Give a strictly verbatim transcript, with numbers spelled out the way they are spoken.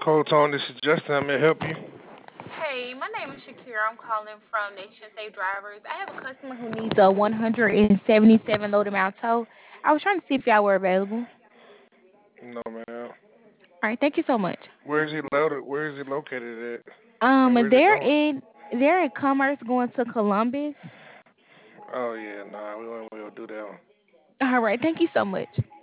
Cold Tone, this is Justin. I may help you. Hey, my name is Shakira. I'm calling from Nation Safe Drivers. I have a customer who needs a one hundred seventy-seven load amount tow. I was trying to see if y'all were available. No, man. All right, thank you so much. Where is he loaded? Where is he located at? Um, And where's it they're going? in they're in Commerce going to Columbus. Oh yeah, nah, we won't be able to do that one. All right, thank you so much.